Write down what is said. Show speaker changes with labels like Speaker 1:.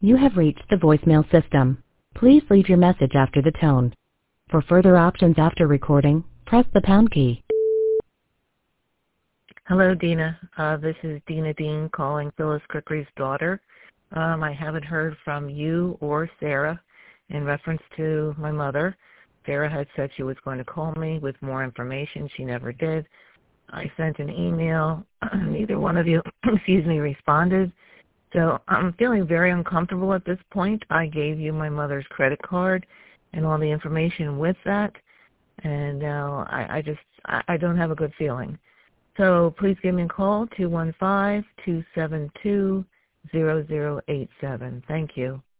Speaker 1: You have reached the voicemail system. Please leave your message after the tone. For further options after recording, press the pound key.
Speaker 2: Hello, Dina. This is Dina Dean calling Phyllis Crickery's daughter. I haven't heard from you or Sarah in reference to my mother. Sarah had said she was going to call me with more information. She never did. I sent an email. Neither one of you, responded. So I'm feeling very uncomfortable at this point. I gave you my mother's credit card and all the information with that, and now I don't have a good feeling. So please give me a call, 215-272-0087. Thank you.